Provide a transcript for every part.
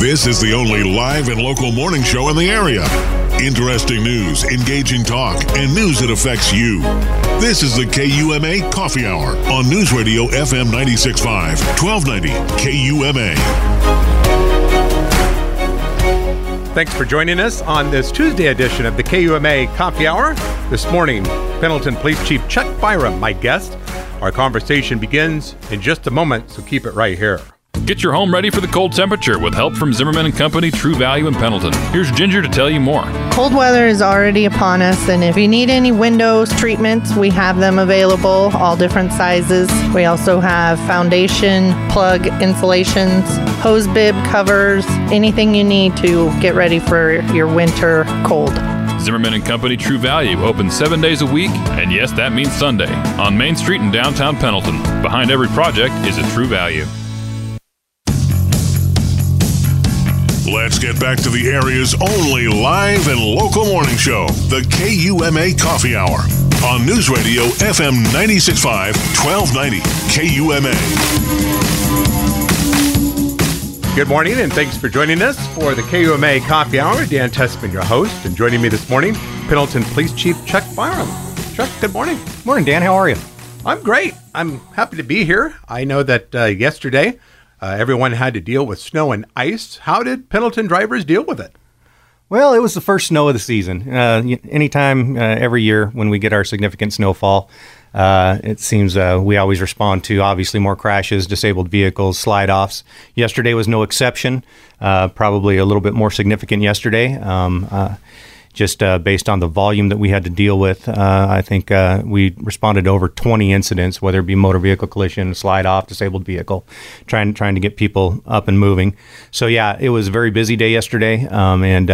This is the only live and local morning show in the area. Interesting news, engaging talk, and news that affects you. This is the KUMA Coffee Hour on News Radio FM 96.5, 1290 KUMA. Thanks for joining us on this Tuesday edition of the KUMA Coffee Hour. This morning, Pendleton Police Chief Chuck Byram, my guest. Our conversation begins in just a moment, so keep it right here. Get your home ready for the cold temperature with help from Zimmerman & Company True Value in Pendleton. Here's Ginger to tell you more. Cold weather is already upon us, and if you need any windows treatments, we have them available, all different sizes. We also have foundation, plug insulations, hose bib covers, anything you need to get ready for your winter cold. Zimmerman & Company True Value open 7 days a week, and yes, that means Sunday, on Main Street in downtown Pendleton. Behind every project is a True Value. Let's get back to the area's only live and local morning show, the KUMA Coffee Hour, on News Radio FM 96.5, 1290 KUMA. Good morning, and thanks for joining us for the KUMA Coffee Hour. Dan Tessman, your host, and joining me this morning, Pendleton Police Chief Chuck Byram. Chuck, good morning. Morning, Dan. How are you? I'm great. I'm happy to be here. I know that yesterday, everyone had to deal with snow and ice. How did Pendleton drivers deal with it? Well, it was the first snow of the season. Anytime, every year when we get our significant snowfall, it seems we always respond to, obviously, more crashes, disabled vehicles, slide-offs. Yesterday was no exception, probably a little bit more significant yesterday. Just based on the volume that we had to deal with, I think we responded to over 20 incidents, whether it be motor vehicle collision, slide-off, disabled vehicle, trying to get people up and moving. So, yeah, it was a very busy day yesterday, and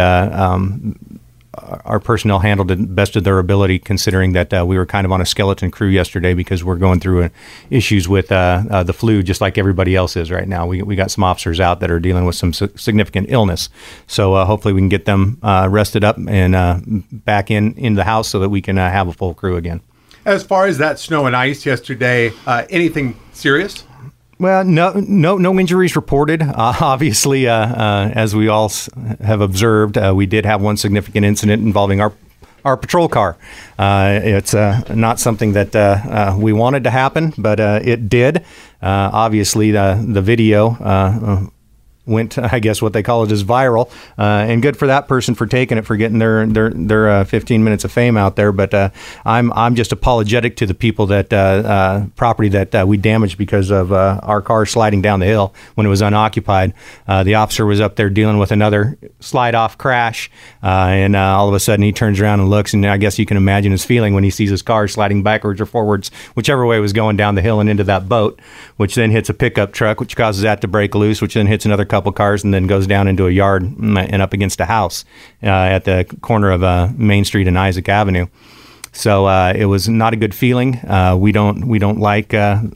our personnel handled it best of their ability, considering that we were kind of on a skeleton crew yesterday because we're going through issues with the flu, just like everybody else is right now. We got some officers out that are dealing with some significant illness. So hopefully we can get them rested up and back in the house so that we can have a full crew again. As far as that snow and ice yesterday, anything serious? Well, no injuries reported. Obviously, as we all have observed, we did have one significant incident involving our patrol car. It's not something that we wanted to happen, but it did. Obviously, the video went, I guess what they call it is viral, and good for that person for taking it, for getting their 15 minutes of fame out there. But I'm just apologetic to the people that property that we damaged because of our car sliding down the hill when it was unoccupied. The officer was up there dealing with another slide-off crash, and all of a sudden he turns around and looks, and I guess you can imagine his feeling when he sees his car sliding backwards or forwards, whichever way it was going down the hill and into that boat, which then hits a pickup truck, which causes that to break loose, which then hits another couple cars and then goes down into a yard and up against a house at the corner of Main Street and Isaac Avenue. So it was not a good feeling. We don't like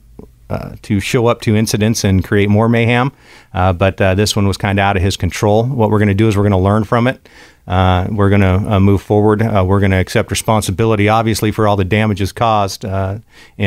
to show up to incidents and create more mayhem, but this one was kind of out of his control. What we're going to do is we're going to learn from it. We're going to move forward. We're going to accept responsibility, obviously, for all the damages caused, and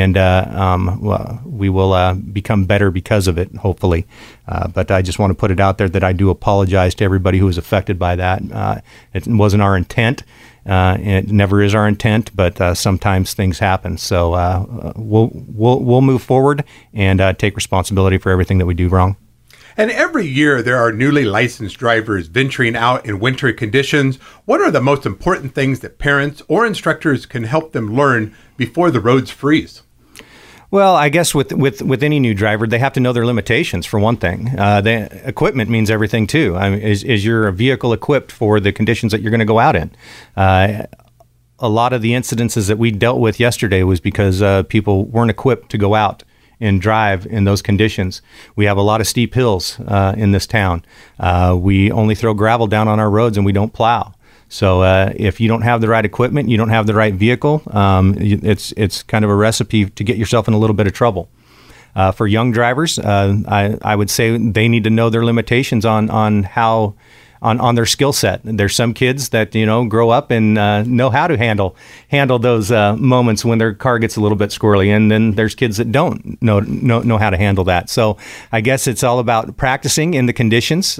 we will become better because of it, hopefully. But I just want to put it out there that I do apologize to everybody who was affected by that. It wasn't our intent. It never is our intent, but sometimes things happen. So we'll move forward and take responsibility for everything that we do wrong. And every year there are newly licensed drivers venturing out in winter conditions. What are the most important things that parents or instructors can help them learn before the roads freeze? Well, I guess with any new driver, they have to know their limitations, for one thing. The equipment means everything, too. I mean, is your vehicle equipped for the conditions that you're going to go out in? A lot of the incidences that we dealt with yesterday was because people weren't equipped to go out and drive in those conditions. We have a lot of steep hills in this town. We only throw gravel down on our roads and we don't plow. So if you don't have the right equipment, you don't have the right vehicle, it's kind of a recipe to get yourself in a little bit of trouble. For young drivers, I would say they need to know their limitations on how on their skill set. There's some kids that grow up and know how to handle those moments when their car gets a little bit squirrely, and then there's kids that don't know how to handle that. So I guess it's all about practicing in the conditions.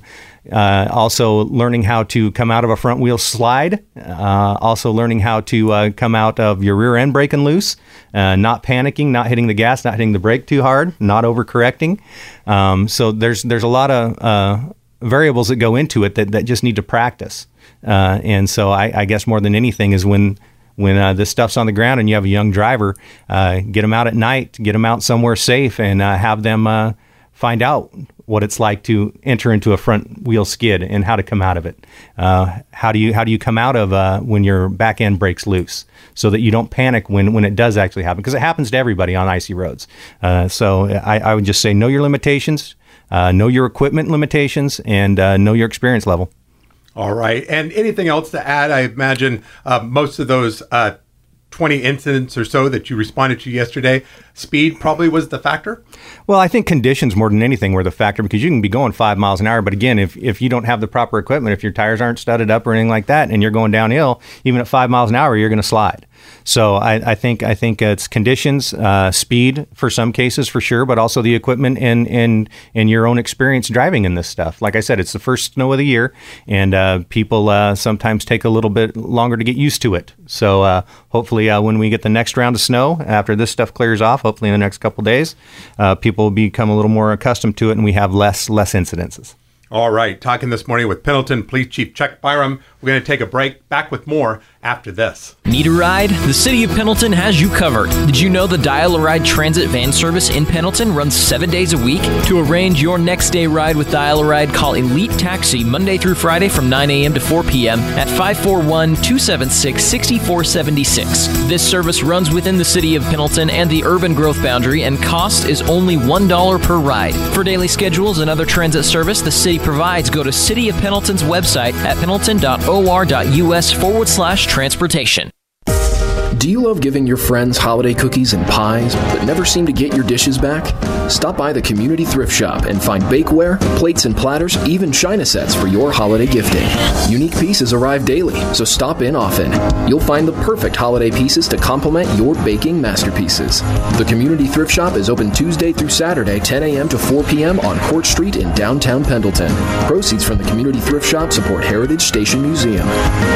Also learning how to come out of a front wheel slide. Also learning how to come out of your rear end breaking loose. Not panicking, not hitting the gas, not hitting the brake too hard, not overcorrecting. So there's a lot of variables that go into it that just need to practice. And so I guess more than anything is when this stuff's on the ground and you have a young driver, get them out at night, get them out somewhere safe, and have them find out what it's like to enter into a front wheel skid and how to come out of it. How do you come out of when your back end breaks loose, so that you don't panic when it does actually happen, because it happens to everybody on icy roads. So I would just say know your limitations, know your equipment limitations, and know your experience level. All right. And anything else to add? I imagine most of those 20 incidents or so that you responded to yesterday, speed probably was the factor? Well, I think conditions more than anything were the factor, because you can be going 5 miles an hour. But again, if you don't have the proper equipment, if your tires aren't studded up or anything like that, and you're going downhill, even at 5 miles an hour, you're going to slide. So I think it's conditions, speed for some cases for sure, but also the equipment and your own experience driving in this stuff. Like I said, it's the first snow of the year, and people sometimes take a little bit longer to get used to it. So hopefully when we get the next round of snow, after this stuff clears off, hopefully in the next couple of days, people will become a little more accustomed to it, and we have less incidences. All right. Talking this morning with Pendleton Police Chief Chuck Byram. We're going to take a break. Back with more after this. Need a ride? The City of Pendleton has you covered. Did you know the Dial-A-Ride transit van service in Pendleton runs 7 days a week? To arrange your next day ride with Dial-A-Ride, call Elite Taxi Monday through Friday from 9 a.m. to 4 p.m. at 541-276-6476. This service runs within the City of Pendleton and the urban growth boundary, and cost is only $1 per ride. For daily schedules and other transit service the city provides, go to City of Pendleton's website at pendleton.or.us/transportation. Do you love giving your friends holiday cookies and pies, but never seem to get your dishes back? Stop by the Community Thrift Shop and find bakeware, plates and platters, even china sets for your holiday gifting. Unique pieces arrive daily, so stop in often. You'll find the perfect holiday pieces to complement your baking masterpieces. The Community Thrift Shop is open Tuesday through Saturday, 10 a.m. to 4 p.m. on Court Street in downtown Pendleton. Proceeds from the Community Thrift Shop support Heritage Station Museum.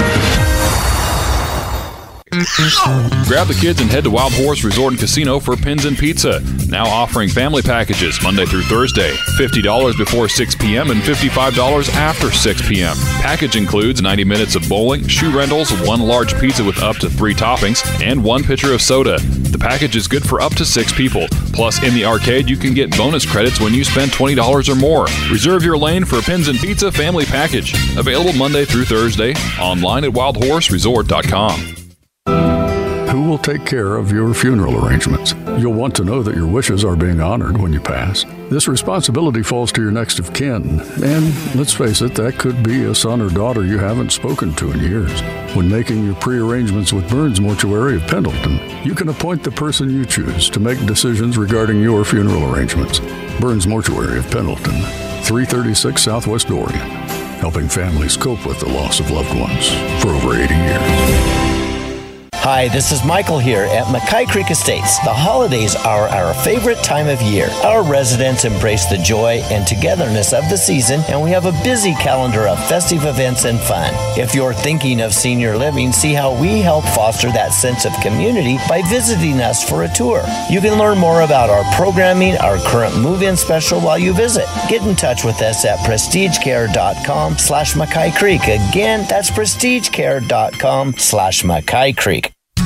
Grab the kids and head to Wild Horse Resort and Casino for Pins and Pizza. Now offering family packages Monday through Thursday. $50 before 6 p.m. and $55 after 6 p.m. Package includes 90 minutes of bowling, shoe rentals, 1 large pizza with up to 3 toppings, and 1 pitcher of soda. The package is good for up to 6 people. Plus, in the arcade, you can get bonus credits when you spend $20 or more. Reserve your lane for a Pins and Pizza family package. Available Monday through Thursday. Online at wildhorseresort.com. Who will take care of your funeral arrangements? You'll want to know that your wishes are being honored when you pass. This responsibility falls to your next of kin, and let's face it, that could be a son or daughter you haven't spoken to in years. When making your pre-arrangements with Burns Mortuary of Pendleton, you can appoint the person you choose to make decisions regarding your funeral arrangements. Burns Mortuary of Pendleton, 336 Southwest Dorian, helping families cope with the loss of loved ones for over 80 years. Hi, this is Michael here at Mackay Creek Estates. The holidays are our favorite time of year. Our residents embrace the joy and togetherness of the season, and we have a busy calendar of festive events and fun. If you're thinking of senior living, see how we help foster that sense of community by visiting us for a tour. You can learn more about our programming, our current move-in special while you visit. Get in touch with us at prestigecare.com/Mackay Creek. Again, that's prestigecare.com/Mackay Creek.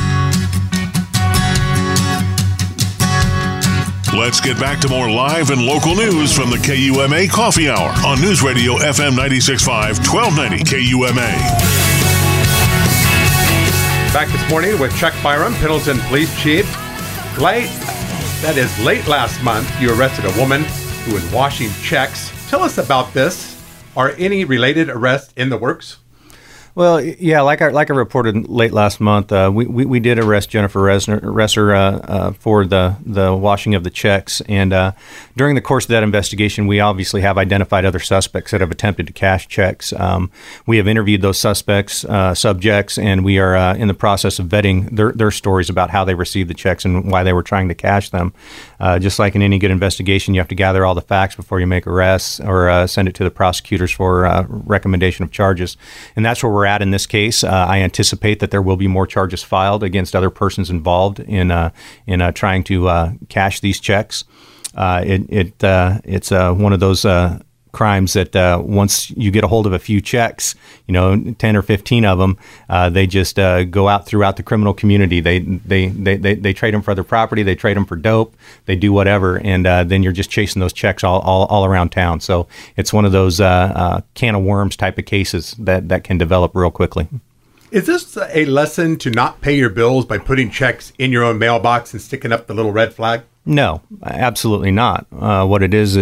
Let's get back to more live and local news from the KUMA Coffee Hour on News Radio FM 96.5, 1290 KUMA. Back this morning with Chuck Byram, Pendleton Police Chief. Late last month, you arrested a woman who was washing checks. Tell us about this. Are any related arrests in the works? Well, yeah, like I reported late last month, we did arrest Jennifer Resser for the washing of the checks, and during the course of that investigation, we obviously have identified other suspects that have attempted to cash checks. We have interviewed those subjects, and we are in the process of vetting their stories about how they received the checks and why they were trying to cash them. Just like in any good investigation, you have to gather all the facts before you make arrests or send it to the prosecutors for recommendation of charges, and that's where we're at in this case. I anticipate that there will be more charges filed against other persons involved in trying to cash these checks. It's one of those crimes that once you get a hold of a few checks, 10 or 15 of them, they just go out throughout the criminal community. They trade them for other property, they trade them for dope, they do whatever, and then you're just chasing those checks all around town. So it's one of those can of worms type of cases that can develop real quickly. Is this a lesson to not pay your bills by putting checks in your own mailbox and sticking up the little red flag? No, absolutely not. What it is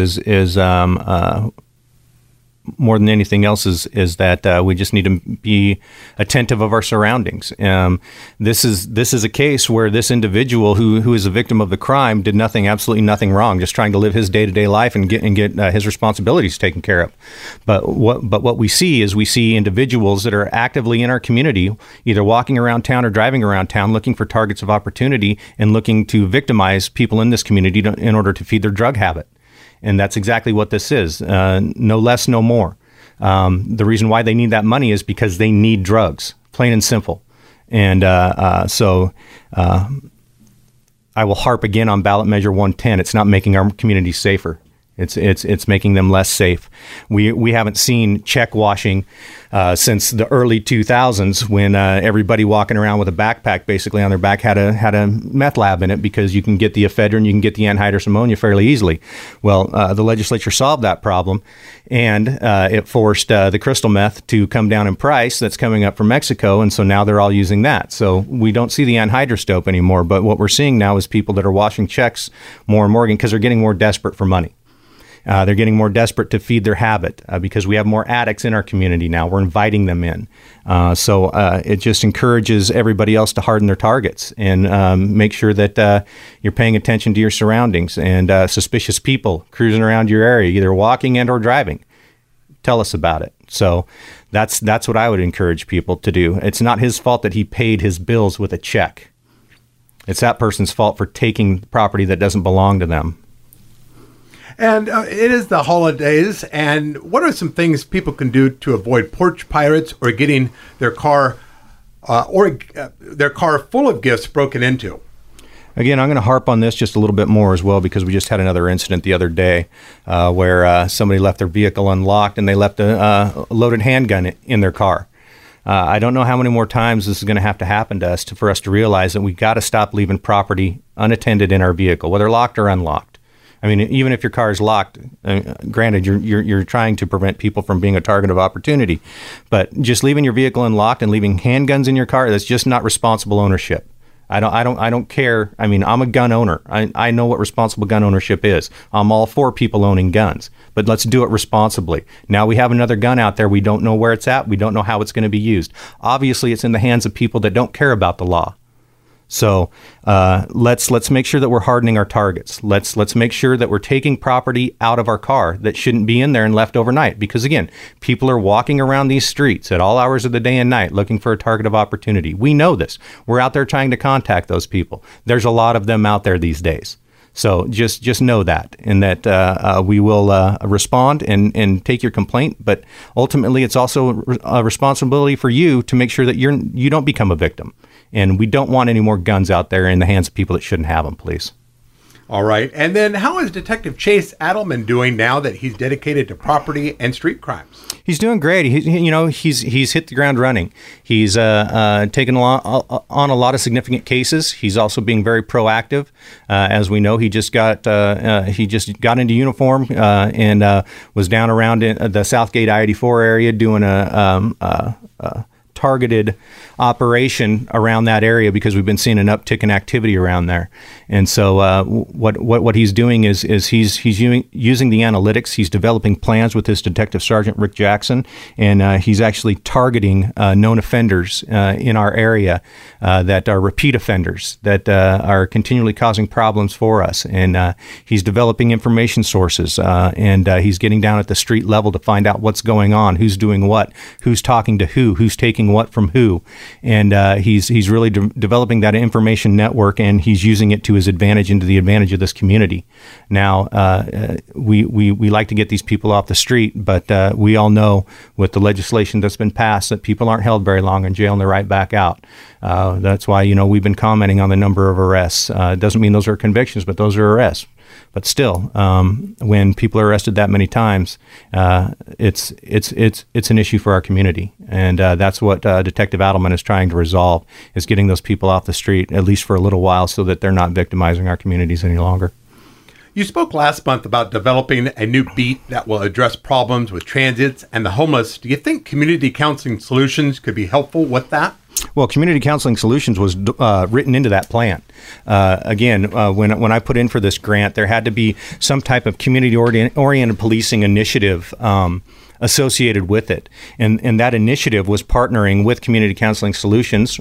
more than anything else is that we just need to be attentive of our surroundings. This is a case where this individual who is a victim of the crime did absolutely nothing wrong, just trying to live his day-to-day life and get his responsibilities taken care of. But what we see is individuals that are actively in our community, either walking around town or driving around town, looking for targets of opportunity and looking to victimize people in this community in order to feed their drug habit. And that's exactly what this is. No less, no more. The reason why they need that money is because they need drugs, plain and simple. And so I will harp again on ballot measure 110. It's not making our community safer. It's making them less safe. We haven't seen check washing since the early 2000s when everybody walking around with a backpack basically on their back had a meth lab in it, because you can get the ephedrine, you can get the anhydrous ammonia fairly easily. Well, the legislature solved that problem, and it forced the crystal meth to come down in price. That's coming up from Mexico, and so now they're all using that. So we don't see the anhydrous dope anymore, but what we're seeing now is people that are washing checks more and more because they're getting more desperate for money. They're getting more desperate to feed their habit because we have more addicts in our community now. We're inviting them in. So it just encourages everybody else to harden their targets and make sure that you're paying attention to your surroundings and suspicious people cruising around your area, either walking and or driving. Tell us about it. So that's what I would encourage people to do. It's not his fault that he paid his bills with a check. It's that person's fault for taking property that doesn't belong to them. And it is the holidays, and what are some things people can do to avoid porch pirates or getting their car full of gifts broken into? Again, I'm going to harp on this just a little bit more as well, because we just had another incident the other day where somebody left their vehicle unlocked and they left a loaded handgun in their car. I don't know how many more times this is going to have to happen to us for us to realize that we've got to stop leaving property unattended in our vehicle, whether locked or unlocked. I mean, even if your car is locked, granted, you're trying to prevent people from being a target of opportunity, but just leaving your vehicle unlocked and leaving handguns in your car, that's just not responsible ownership. I don't care. I mean, I'm a gun owner. I know what responsible gun ownership is. I'm all for people owning guns, but let's do it responsibly. Now we have another gun out there. We don't know where it's at. We don't know how it's going to be used. Obviously, it's in the hands of people that don't care about the law. So let's make sure that we're hardening our targets. Let's make sure that we're taking property out of our car that shouldn't be in there and left overnight. Because again, people are walking around these streets at all hours of the day and night looking for a target of opportunity. We know this. We're out there trying to contact those people. There's a lot of them out there these days. So just know that, and that we will respond and take your complaint. But ultimately, it's also a responsibility for you to make sure that you don't become a victim. And we don't want any more guns out there in the hands of people that shouldn't have them, please. All right. And then how is Detective Chase Adelman doing now that he's dedicated to property and street crimes? He's doing great. He's hit the ground running. He's taken on a lot of significant cases. He's also being very proactive. As we know, he just got into uniform and was down around in the Southgate I-84 area doing a targeted operation around that area because we've been seeing an uptick in activity around there. And so what he's doing is he's using the analytics. He's developing plans with his Detective Sergeant Rick Jackson, and he's actually targeting known offenders in our area that are repeat offenders that are continually causing problems for us. And he's developing information sources, and he's getting down at the street level to find out what's going on, who's doing what, who's talking to who's taking what from who. And he's really developing that information network, and he's using it to his advantage and to the advantage of this community. Now, we like to get these people off the street, but we all know with the legislation that's been passed that people aren't held very long in jail and they're right back out. That's why, we've been commenting on the number of arrests. It doesn't mean those are convictions, but those are arrests. But still, when people are arrested that many times, it's an issue for our community, and that's what Detective Adelman is trying to resolve: is getting those people off the street at least for a little while, so that they're not victimizing our communities any longer. You spoke last month about developing a new beat that will address problems with transits and the homeless. Do you think Community Counseling Solutions could be helpful with that? Well, Community Counseling Solutions was written into that plan. Again, when I put in for this grant, there had to be some type of community-oriented policing initiative associated with it. And that initiative was partnering with Community Counseling Solutions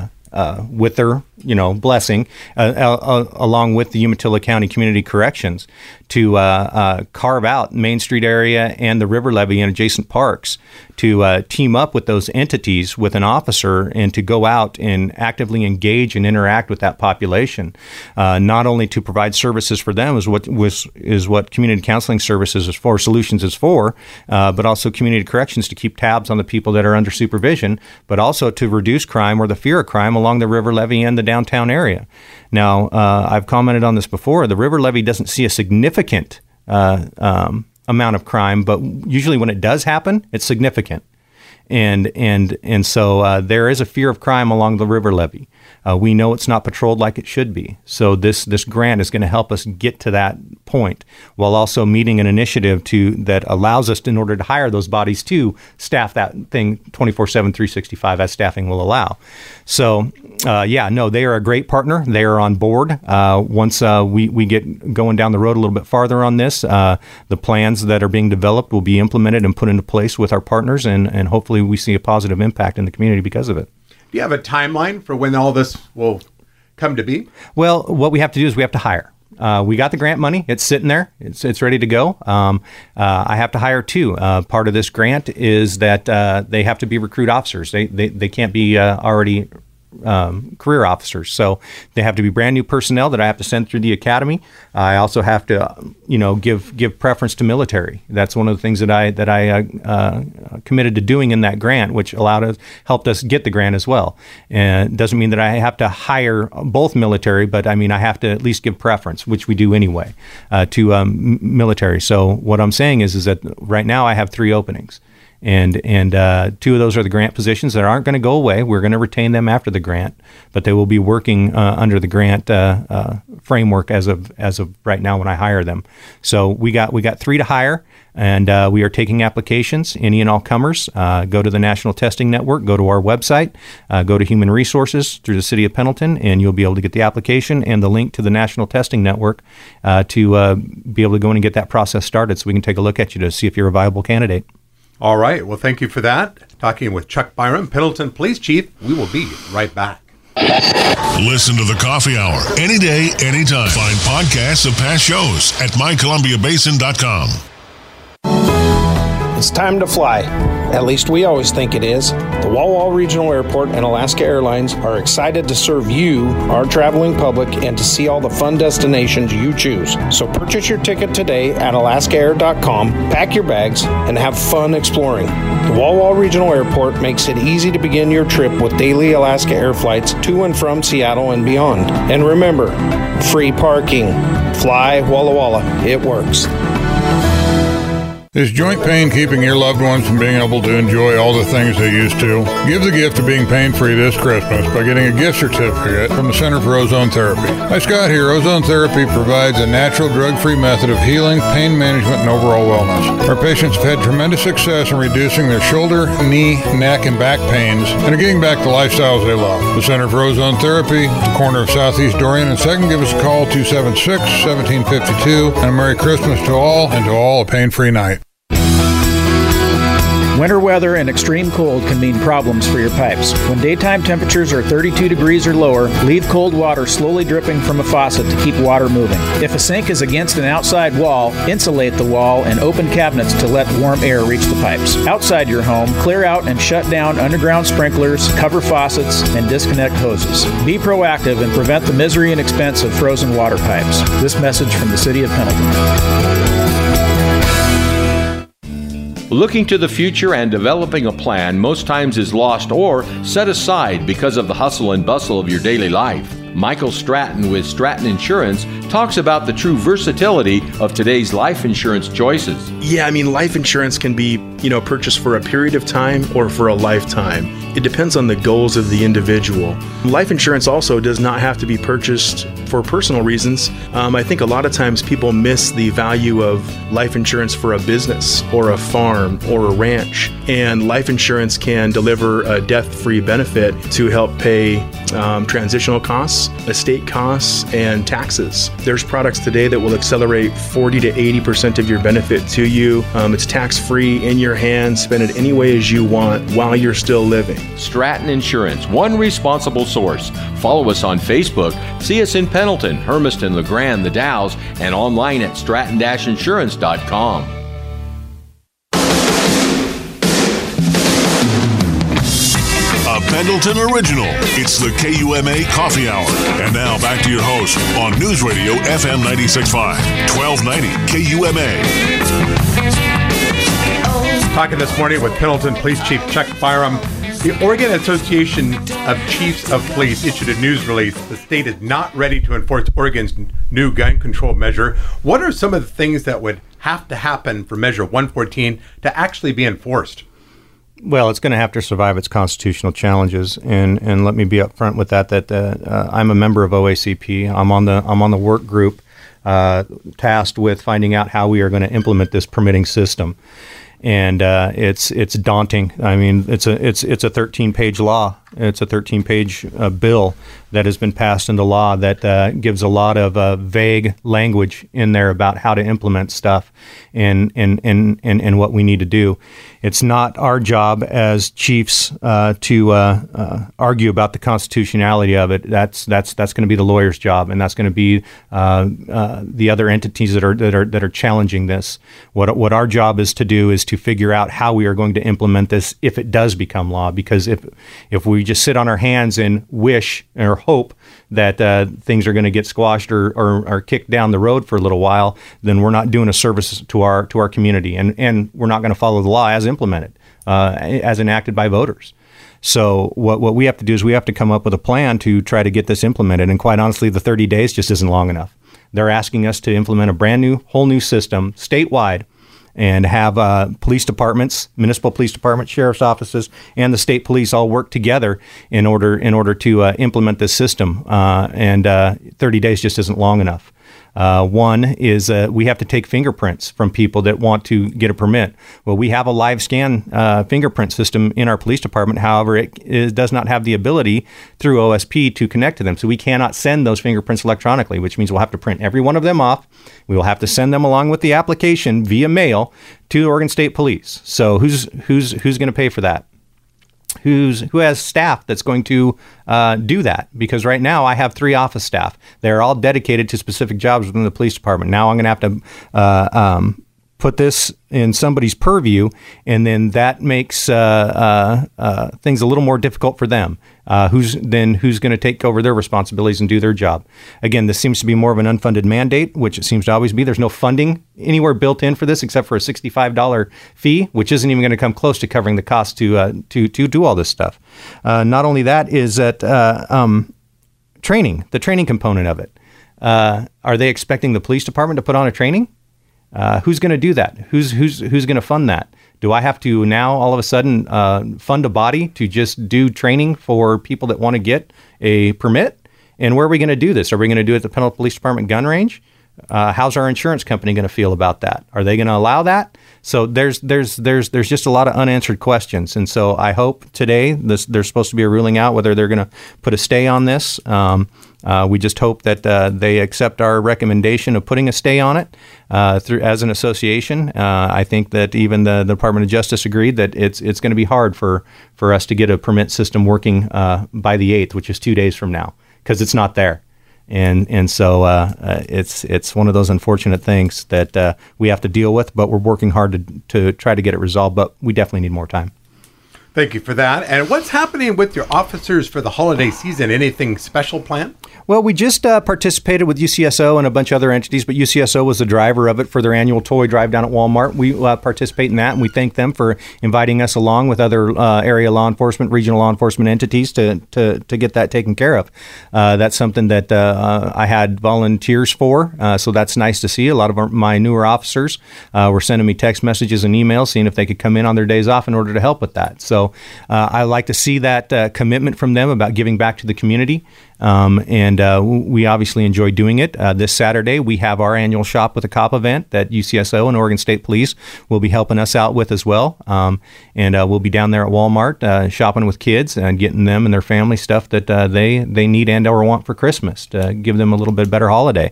with their blessing, along with the Umatilla County Community Corrections, to carve out Main Street area and the river levee and adjacent parks, to team up with those entities with an officer and to go out and actively engage and interact with that population, not only to provide services for them is what Community Counseling Services Solutions is for, but also Community Corrections to keep tabs on the people that are under supervision, but also to reduce crime or the fear of crime along the river levee and the downtown area. Now, I've commented on this before. The river levee doesn't see a significant amount of crime, but usually when it does happen, it's significant. And so there is a fear of crime along the river levee. We know it's not patrolled like it should be. So this grant is going to help us get to that point, while also meeting an initiative that allows us, in order to hire those bodies, to staff that thing 24/7, 365 as staffing will allow. So they are a great partner. They are on board. Once we get going down the road a little bit farther on this, the plans that are being developed will be implemented and put into place with our partners, and hopefully we see a positive impact in the community because of it. Do you have a timeline for when all this will come to be? Well, what we have to do is we have to hire. We got the grant money. It's sitting there. It's ready to go. I have to hire two. Part of this grant is that they have to be recruit officers. They can't be already career officers. So they have to be brand new personnel that I have to send through the academy. I also have to, give preference to military. That's one of the things that I committed to doing in that grant, which helped us get the grant as well. And it doesn't mean that I have to hire both military, but I have to at least give preference, which we do anyway, to military. So what I'm saying is that right now I have 3 openings. And two of those are the grant positions that aren't going to go away. We're going to retain them after the grant, but they will be working under the grant framework as of right now when I hire them. So we got 3 to hire, and we are taking applications. Any and all comers, go to the National Testing Network, go to our website, go to Human Resources through the City of Pendleton, and you'll be able to get the application and the link to the National Testing Network to be able to go in and get that process started, so we can take a look at you to see if you're a viable candidate. All right. Well, thank you for that. Talking with Chuck Byram, Pendleton Police Chief. We will be right back. Listen to the Coffee Hour any day, anytime. Find podcasts of past shows at mycolumbiabasin.com. It's time to fly. At least we always think it is. The Walla Walla Regional Airport and Alaska Airlines are excited to serve you, our traveling public, and to see all the fun destinations you choose. So purchase your ticket today at alaskaair.com, pack your bags, and have fun exploring. The Walla Walla Regional Airport makes it easy to begin your trip with daily Alaska Air flights to and from Seattle and beyond. And remember, free parking. Fly Walla Walla. It works. Is joint pain keeping your loved ones from being able to enjoy all the things they used to? Give the gift of being pain-free this Christmas by getting a gift certificate from the Center for Ozone Therapy. Hi, Scott here. Ozone Therapy provides a natural, drug-free method of healing, pain management, and overall wellness. Our patients have had tremendous success in reducing their shoulder, knee, neck, and back pains and are getting back to lifestyles they love. The Center for Ozone Therapy, the corner of Southeast Dorian and 2nd. Give us a call, 276-1752. And a Merry Christmas to all, and to all a pain-free night. Winter weather and extreme cold can mean problems for your pipes. When daytime temperatures are 32 degrees or lower, leave cold water slowly dripping from a faucet to keep water moving. If a sink is against an outside wall, insulate the wall and open cabinets to let warm air reach the pipes. Outside your home, clear out and shut down underground sprinklers, cover faucets, and disconnect hoses. Be proactive and prevent the misery and expense of frozen water pipes. This message from the City of Pendleton. Looking to the future and developing a plan most times is lost or set aside because of the hustle and bustle of your daily life. Michael Stratton with Stratton Insurance talks about the true versatility of today's life insurance choices. Yeah, life insurance can be, purchased for a period of time or for a lifetime. It depends on the goals of the individual. Life insurance also does not have to be purchased for personal reasons. I think a lot of times people miss the value of life insurance for a business or a farm or a ranch. And life insurance can deliver a death-free benefit to help pay transitional costs, estate costs, and taxes. There's products today that will accelerate 40 to 80% of your benefit to you. It's tax-free, in your hands, spend it any way as you want while you're still living. Stratton Insurance, one responsible source. Follow us on Facebook. See us in Pendleton, Hermiston, LeGrand, The Dalles, and online at stratton-insurance.com. A Pendleton original. It's the KUMA Coffee Hour. And now back to your host on News Radio FM 96.5, 1290 KUMA. Talking this morning with Pendleton Police Chief Chuck Byram. The Oregon Association of Chiefs of Police issued a news release. The state is not ready to enforce Oregon's new gun control measure. What are some of the things that would have to happen for Measure 114 to actually be enforced? Well, it's going to have to survive its constitutional challenges, and let me be upfront with that. I'm a member of OACP. I'm on the work group tasked with finding out how we are going to implement this permitting system. And it's daunting. It's a 13-page law. It's a 13-page bill that has been passed into law that gives a lot of vague language in there about how to implement stuff and what we need to do. It's not our job as chiefs to argue about the constitutionality of it. That's going to be the lawyer's job, and that's going to be the other entities that are challenging this. What our job is to do is to figure out how we are going to implement this if it does become law. Because if we just sit on our hands and wish or hope that things are going to get squashed or kicked down the road for a little while, then we're not doing a service to our community, and we're not going to follow the law as implemented, as enacted by voters. So what we have to do is we have to come up with a plan to try to get this implemented. And quite honestly, the 30 days just isn't long enough. They're asking us to implement a whole new system statewide, and have police departments, municipal police departments, sheriff's offices, and the state police all work together in order to implement this system. And 30 days just isn't long enough. One is we have to take fingerprints from people that want to get a permit. Well, we have a live scan fingerprint system in our police department. However, it does not have the ability through OSP to connect to them. So we cannot send those fingerprints electronically, which means we'll have to print every one of them off. We will have to send them along with the application via mail to Oregon State Police. So who's going to pay for that? Who has staff that's going to do that? Because right now I have 3 office staff. They're all dedicated to specific jobs within the police department. Now I'm going to have to put this in somebody's purview, and then that makes things a little more difficult for them. Who's going to take over their responsibilities and do their job? Again, this seems to be more of an unfunded mandate, which it seems to always be. There's no funding anywhere built in for this except for a $65 fee, which isn't even going to come close to covering the cost to do all this stuff. Not only that is that training, the training component of it. Are they expecting the police department to put on a training? Who's going to do that? Who's going to fund that? Do I have to now all of a sudden fund a body to just do training for people that want to get a permit? And where are we going to do this? Are we going to do it at the Pendleton Police Department gun range? How's our insurance company going to feel about that? Are they going to allow that? So there's just a lot of unanswered questions. And so I hope today there's supposed to be a ruling out whether they're going to put a stay on this. We just hope that they accept our recommendation of putting a stay on it through as an association. I think that even the Department of Justice agreed that it's going to be hard for us to get a permit system working by the 8th, which is 2 days from now, because it's not there. And so it's one of those unfortunate things that we have to deal with, but we're working hard to try to get it resolved, but we definitely need more time. Thank you for that. And what's happening with your officers for the holiday season? Anything special planned? Well, we just participated with UCSO and a bunch of other entities, but UCSO was the driver of it for their annual toy drive down at Walmart. We participate in that, and we thank them for inviting us along with other area law enforcement, regional law enforcement entities to get that taken care of. That's something that I had volunteers for, so that's nice to see. A lot of my newer officers were sending me text messages and emails seeing if they could come in on their days off in order to help with that. So I like to see that commitment from them about giving back to the community. And we obviously enjoy doing it. This Saturday, we have our annual Shop with a Cop event that UCSO and Oregon State Police will be helping us out with as well. And we'll be down there at Walmart shopping with kids and getting them and their family stuff that they need and or want for Christmas to give them a little bit better holiday.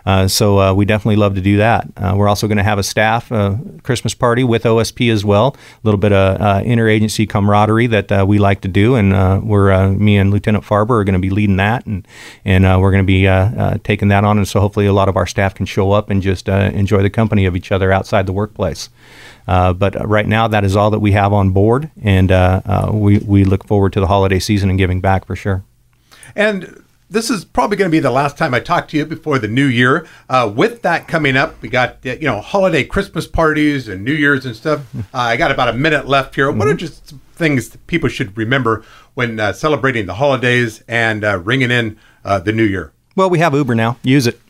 So we definitely love to do that. We're also going to have a staff Christmas party with OSP as well. A little bit of interagency camaraderie that we like to do. And me and Lieutenant Farber are going to be leading that. And we're going to be taking that on, and so hopefully a lot of our staff can show up and just enjoy the company of each other outside the workplace. But right now, that is all that we have on board, and we look forward to the holiday season and giving back for sure. And this is probably going to be the last time I talk to you before the new year. With that coming up, we got holiday Christmas parties and New Year's and stuff. I got about a minute left here. What are just things that people should remember when celebrating the holidays and ringing in the new year? Well, we have Uber now. Use it.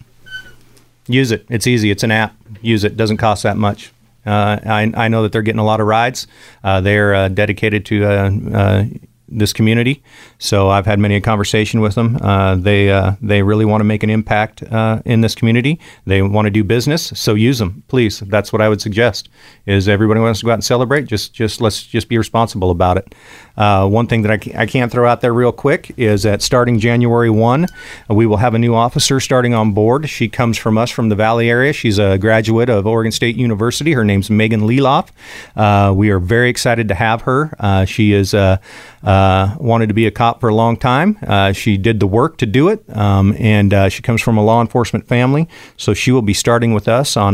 It's easy. It's an app. Use it. Doesn't cost that much. I know that they're getting a lot of rides. They're dedicated to this community. So I've had many a conversation with them. They really want to make an impact in this community. They want to do business. So use them, please. That's what I would suggest. Is everybody wants to go out and celebrate? Just let's just be responsible about it. One thing that I can't throw out there real quick is that starting January 1, we will have a new officer starting on board. She comes from us from the Valley area. She's a graduate of Oregon State University. Her name's Megan Leloff. We are very excited to have her. She is wanted to be a cop for a long time. She did the work to do it, and she comes from a law enforcement family. So she will be starting with us on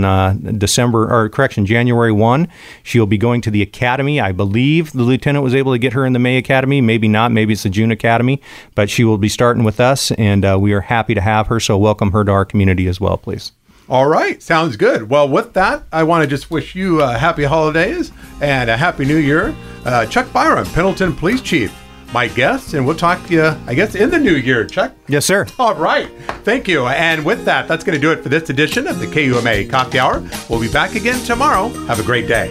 January 1. She'll be going to the academy. I believe the lieutenant was able to get her in the May Academy. Maybe not. Maybe it's the June Academy. But she will be starting with us, and we are happy to have her. So welcome her to our community as well, please. All right. Sounds good. Well, with that, I want to just wish you happy holidays and a happy new year. Chuck Byram, Pendleton Police Chief, my guest, and we'll talk to you, I guess, in the new year, Chuck. Yes, sir. All right. Thank you. And with that, that's going to do it for this edition of the KUMA Coffee Hour. We'll be back again tomorrow. Have a great day.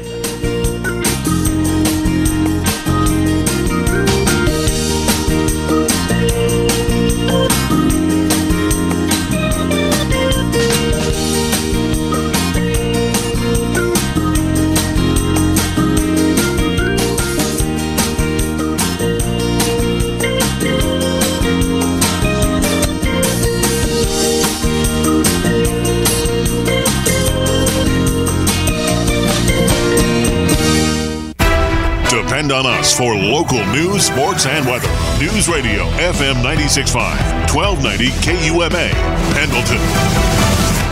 Depend on us for local news, sports, and weather. News Radio FM 96.5, 1290 KUMA, Pendleton.